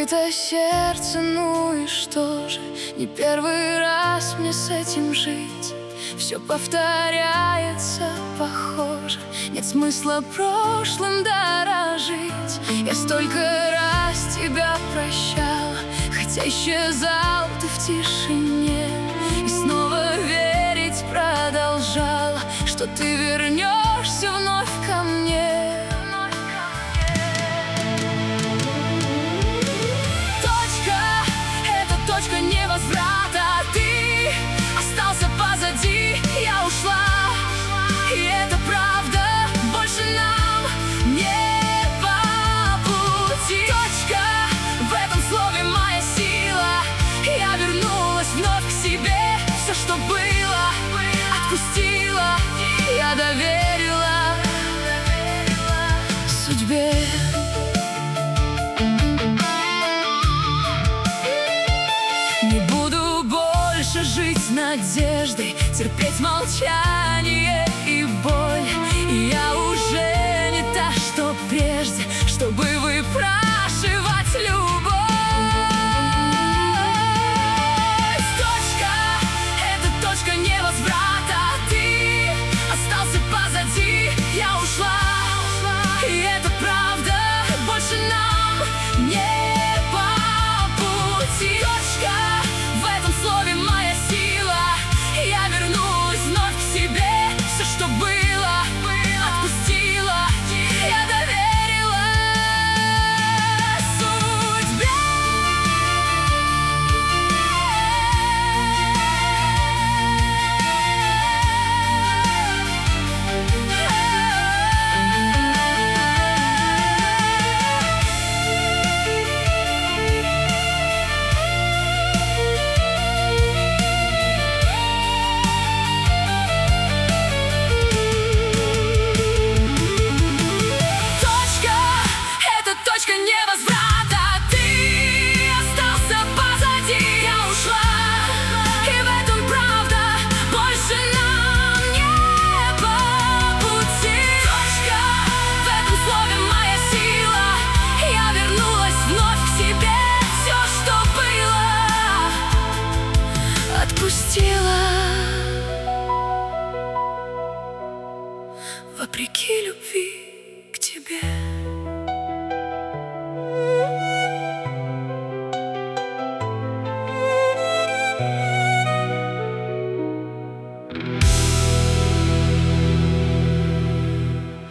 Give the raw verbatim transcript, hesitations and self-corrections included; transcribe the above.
разбито сердце, ну и что же? Не первый раз мне с этим жить. Все повторяется, похоже. Нет смысла прошлым дорожить. Я столько раз тебя прощала, хотя исчезал ты в тишине. И снова верить продолжала, что ты вернешься вновь ко мне. Точка, это точка невозврата. Ты остался позади, я ушла. И это правда, больше нам не по пути. Точка, в этом слове моя сила. Я вернулась вновь к себе. Все, что было, отпустила. Я доверила судьбе. Не буду больше жить с надеждой, терпеть молчание и боль. И я уже не та, что прежде, чтобы выпрашивать любовь. Точка, это точка невозврата. Ты остался позади, я ушла. И это правда, больше нам не по пути. Точка, в этом слове моя сила. Я вернулась вновь к себе. Все, что было, отпустила. Я доверила судьбе. Точка невозврата. Ты остался позади, я ушла. И в этом правда, больше нам не по пути. Точка, в этом слове моя сила. Я вернулась вновь к себе. Все, что было, отпустила. Вопреки любви к тебе.